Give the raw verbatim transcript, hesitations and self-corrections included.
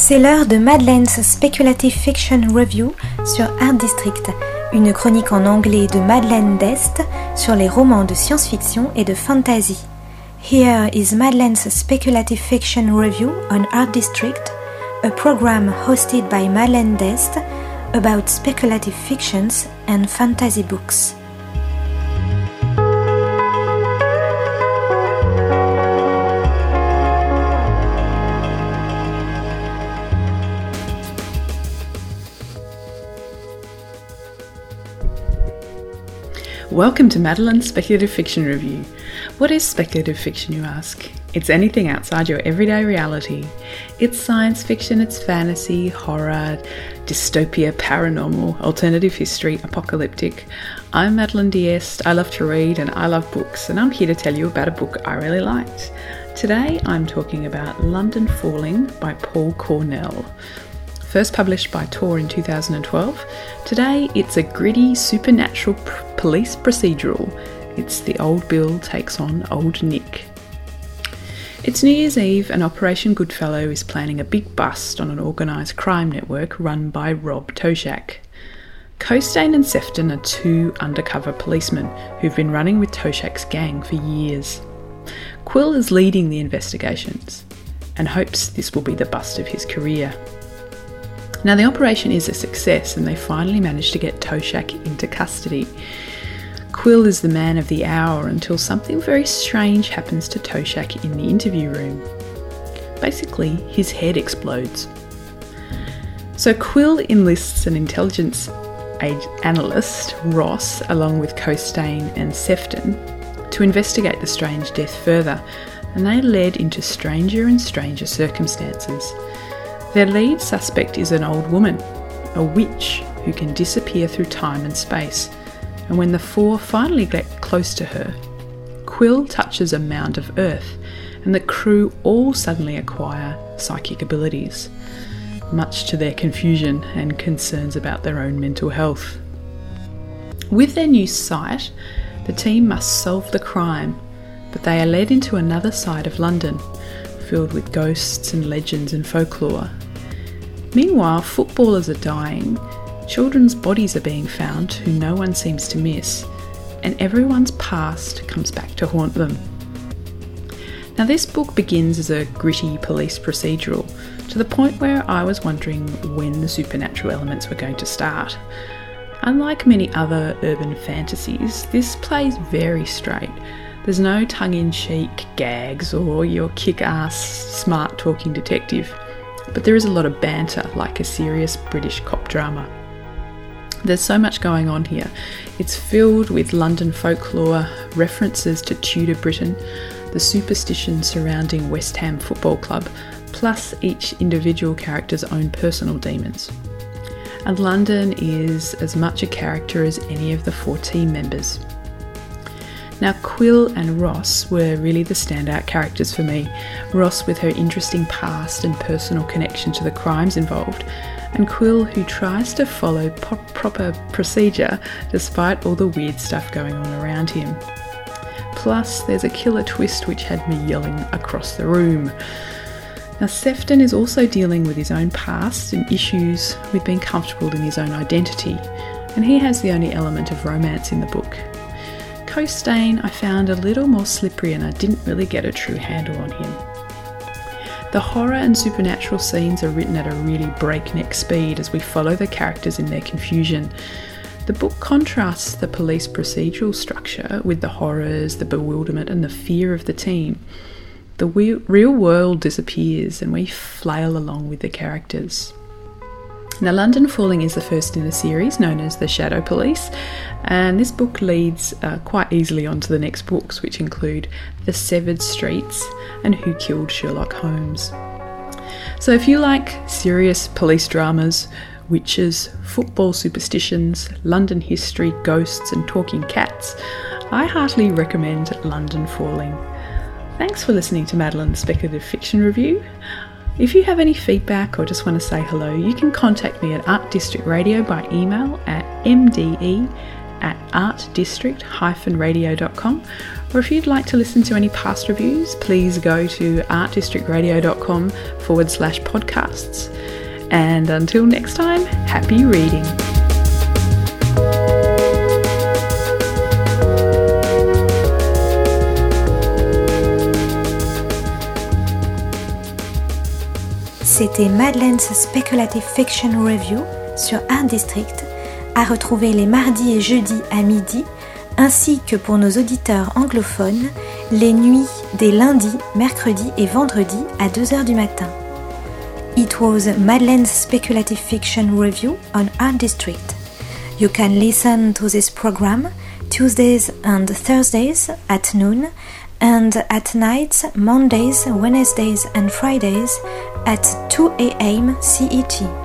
C'est l'heure de Madeleine's Speculative Fiction Review sur Art District, une chronique en anglais de Madeleine d'Est sur les romans de science-fiction et de fantasy. Here is Madeleine's Speculative Fiction Review on Art District, a program hosted by Madeleine d'Est about speculative fictions and fantasy books. Welcome to Madeleine's Speculative Fiction Review. What is speculative fiction, you ask? It's anything outside your everyday reality. It's science fiction, it's fantasy, horror, dystopia, paranormal, alternative history, apocalyptic. I'm Madeleine d'Est. I love to read and I love books, and I'm here to tell you about a book I really liked. Today I'm talking about London Falling by Paul Cornell. First published by Tor in two thousand twelve, today it's a gritty supernatural pr- police procedural. It's The Old Bill Takes on Old Nick. It's New Year's Eve and Operation Goodfellow is planning a big bust on an organised crime network run by Rob Toshak. Costain and Sefton are two undercover policemen who've been running with Toshak's gang for years. Quill is leading the investigations and hopes this will be the bust of his career. Now, the operation is a success and they finally manage to get Toshak into custody. Quill is the man of the hour until something very strange happens to Toshak in the interview room. Basically, his head explodes. So Quill enlists an intelligence analyst, Ross, along with Costain and Sefton, to investigate the strange death further, and they are led into stranger and stranger circumstances. Their lead suspect is an old woman, a witch who can disappear through time and space, and when the four finally get close to her, Quill touches a mound of earth and the crew all suddenly acquire psychic abilities, much to their confusion and concerns about their own mental health. With their new sight, the team must solve the crime, but they are led into another side of London, filled with ghosts and legends and folklore. Meanwhile, footballers are dying, children's bodies are being found who no one seems to miss, and everyone's past comes back to haunt them. Now, this book begins as a gritty police procedural, to the point where I was wondering when the supernatural elements were going to start. Unlike many other urban fantasies, this plays very straight. There's no tongue-in-cheek gags or your kick-ass, smart-talking detective, but there is a lot of banter, like a serious British cop drama. There's so much going on here. It's filled with London folklore, references to Tudor Britain, the superstition surrounding West Ham Football Club, plus each individual character's own personal demons. And London is as much a character as any of the four team members. Now, Quill and Ross were really the standout characters for me. Ross with her interesting past and personal connection to the crimes involved, and Quill who tries to follow pop- proper procedure despite all the weird stuff going on around him. Plus, there's a killer twist which had me yelling across the room. Now, Sefton is also dealing with his own past and issues with being comfortable in his own identity, and he has the only element of romance in the book. Costain I found a little more slippery and I didn't really get a true handle on him. The horror and supernatural scenes are written at a really breakneck speed as we follow the characters in their confusion. The book contrasts the police procedural structure with the horrors, the bewilderment and the fear of the team. The we- real world disappears and we flail along with the characters. Now, London Falling is the first in a series known as The Shadow Police, and this book leads uh, quite easily on to the next books, which include The Severed Streets and Who Killed Sherlock Holmes. So if you like serious police dramas, witches, football superstitions, London history, ghosts and talking cats, I heartily recommend London Falling. Thanks for listening to Madeleine's Speculative Fiction Review. If you have any feedback or just want to say hello, you can contact me at Art District Radio by email at m d e at art district dash radio dot com, or if you'd like to listen to any past reviews, please go to artdistrictradio.com forward slash podcasts. And until next time, happy reading. C'était Madeleine's Speculative Fiction Review sur Art District, à retrouver les mardis et jeudis à midi, ainsi que pour nos auditeurs anglophones, les nuits des lundis, mercredis et vendredis à deux heures du matin. It was Madeleine's Speculative Fiction Review on Art District. You can listen to this program Tuesdays and Thursdays at noon, and at night, Mondays, Wednesdays and Fridays at two a.m. C E T.